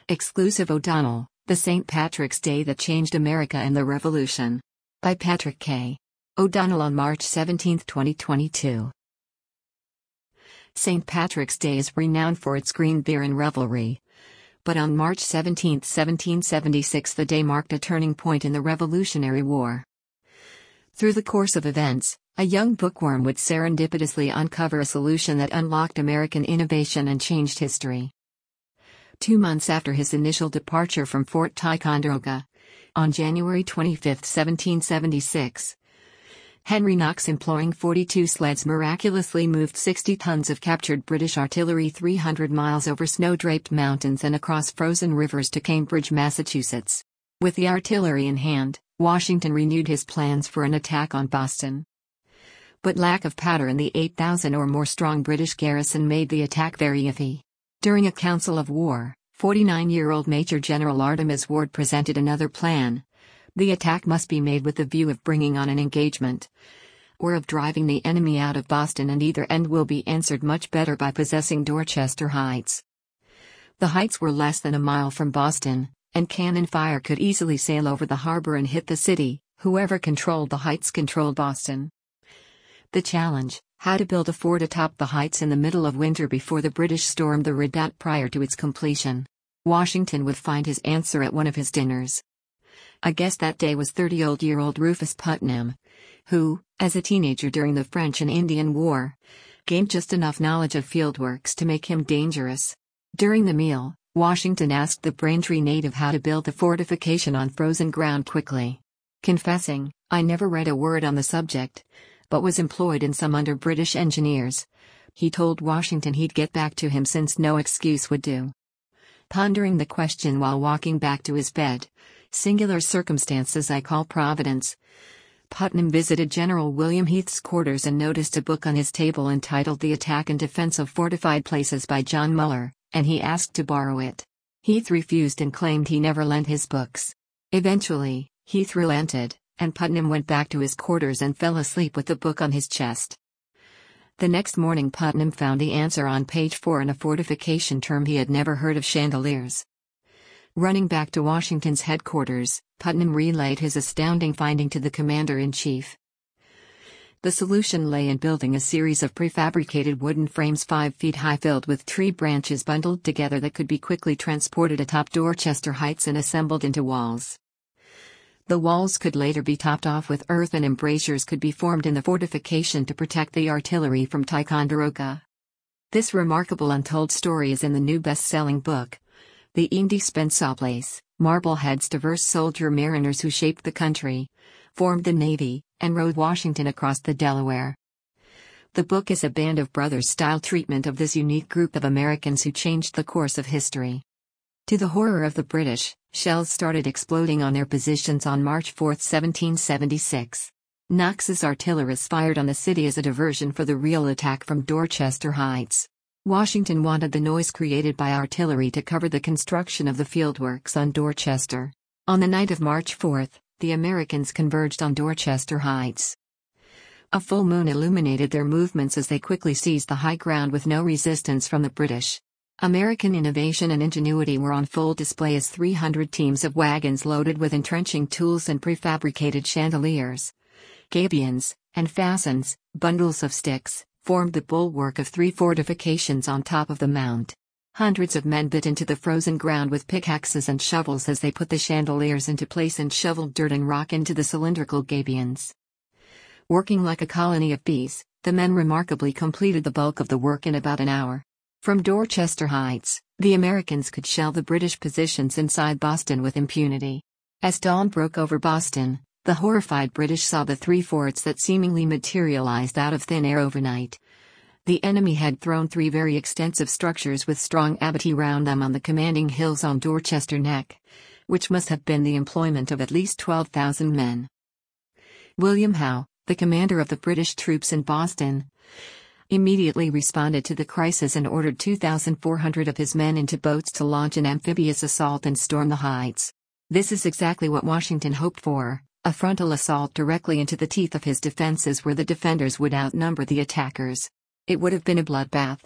Exclusive O'Donnell, The St. Patrick's Day That Changed America and the Revolution. By Patrick K. O'Donnell on March 17, 2022. St. Patrick's Day is renowned for its green beer and revelry. But on March 17, 1776, the day marked a turning point in the Revolutionary War. Through the course of events, a young bookworm would serendipitously uncover a solution that unlocked American innovation and changed history. 2 months after his initial departure from Fort Ticonderoga, on January 25, 1776, Henry Knox, employing 42 sleds, miraculously moved 60 tons of captured British artillery 300 miles over snow-draped mountains and across frozen rivers to Cambridge, Massachusetts. With the artillery in hand, Washington renewed his plans for an attack on Boston. But lack of powder in the 8,000 or more strong British garrison made the attack very iffy. During a council of war, 49-year-old Major General Artemas Ward presented another plan. The attack must be made with the view of bringing on an engagement, or of driving the enemy out of Boston, and either end will be answered much better by possessing Dorchester Heights. The heights were less than a mile from Boston, and cannon fire could easily sail over the harbor and hit the city. Whoever controlled the heights controlled Boston. The challenge: how to build a fort atop the heights in the middle of winter before the British stormed the redoubt prior to its completion. Washington would find his answer at one of his dinners. A guest that day was 30-year-old Rufus Putnam, who, as a teenager during the French and Indian War, gained just enough knowledge of fieldworks to make him dangerous. During the meal, Washington asked the Braintree native how to build the fortification on frozen ground quickly. Confessing, "I never read a word on the subject, but was employed in some under British engineers," he told Washington he'd get back to him since no excuse would do. Pondering the question while walking back to his bed, singular circumstances I call Providence, Putnam visited General William Heath's quarters and noticed a book on his table entitled The Attack and Defense of Fortified Places by John Muller, and he asked to borrow it. Heath refused and claimed he never lent his books. Eventually, Heath relented, and Putnam went back to his quarters and fell asleep with the book on his chest. The next morning Putnam found the answer on page 4 in a fortification term he had never heard of: chandeliers. Running back to Washington's headquarters, Putnam relayed his astounding finding to the commander-in-chief. The solution lay in building a series of prefabricated wooden frames 5 feet high filled with tree branches bundled together that could be quickly transported atop Dorchester Heights and assembled into walls. The walls could later be topped off with earth, and embrasures could be formed in the fortification to protect the artillery from Ticonderoga. This remarkable untold story is in the new best-selling book, The Indispensables: Marblehead's diverse soldier mariners who shaped the country, formed the Navy, and rode Washington across the Delaware. The book is a Band of Brothers-style treatment of this unique group of Americans who changed the course of history. To the horror of the British, shells started exploding on their positions on March 4, 1776. Knox's artillerists fired on the city as a diversion for the real attack from Dorchester Heights. Washington wanted the noise created by artillery to cover the construction of the fieldworks on Dorchester. On the night of March 4, the Americans converged on Dorchester Heights. A full moon illuminated their movements as they quickly seized the high ground with no resistance from the British. American innovation and ingenuity were on full display as 300 teams of wagons loaded with entrenching tools and prefabricated chandeliers, gabions, and fascines, bundles of sticks, formed the bulwark of 3 fortifications on top of the mound. Hundreds of men bit into the frozen ground with pickaxes and shovels as they put the chandeliers into place and shoveled dirt and rock into the cylindrical gabions. Working like a colony of bees, the men remarkably completed the bulk of the work in about an hour. From Dorchester Heights, the Americans could shell the British positions inside Boston with impunity. As dawn broke over Boston, the horrified British saw the 3 forts that seemingly materialized out of thin air overnight. The enemy had thrown 3 very extensive structures with strong abattis round them on the commanding hills on Dorchester Neck, which must have been the employment of at least 12,000 men. William Howe, the commander of the British troops in Boston, immediately responded to the crisis and ordered 2,400 of his men into boats to launch an amphibious assault and storm the heights. This is exactly what Washington hoped for: a frontal assault directly into the teeth of his defenses where the defenders would outnumber the attackers. It would have been a bloodbath.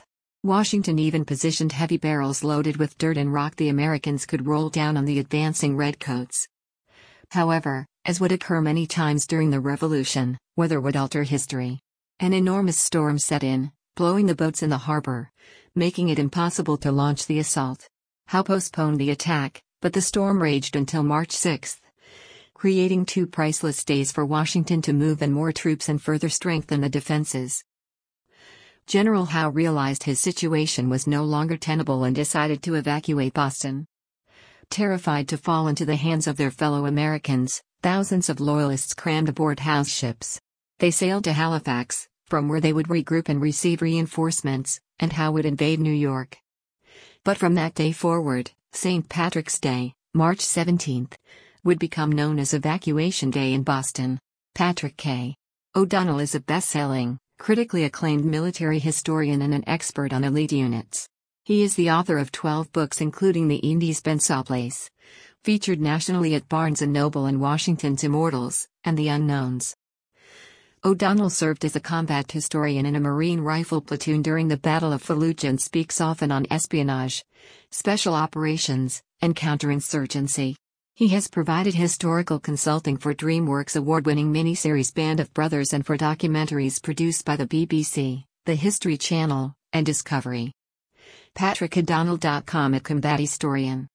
Washington even positioned heavy barrels loaded with dirt and rock the Americans could roll down on the advancing redcoats. However, as would occur many times during the Revolution, weather would alter history. An enormous storm set in, blowing the boats in the harbor, making it impossible to launch the assault. Howe postponed the attack, but the storm raged until March 6, creating 2 priceless days for Washington to move in more troops and further strengthen the defenses. General Howe realized his situation was no longer tenable and decided to evacuate Boston. Terrified to fall into the hands of their fellow Americans, thousands of Loyalists crammed aboard Howe's ships. They sailed to Halifax, from where they would regroup and receive reinforcements, and Howe would invade New York. But from that day forward, St. Patrick's Day, March 17, would become known as Evacuation Day in Boston. Patrick K. O'Donnell is a best-selling, critically acclaimed military historian and an expert on elite units. He is the author of 12 books including The Indispensable Place, featured nationally at Barnes & Noble and Washington's Immortals, and The Unknowns. O'Donnell served as a combat historian in a Marine rifle platoon during the Battle of Fallujah and speaks often on espionage, special operations, and counterinsurgency. He has provided historical consulting for DreamWorks award-winning miniseries Band of Brothers and for documentaries produced by the BBC, the History Channel, and Discovery. PatrickO'Donnell.com @CombatHistorian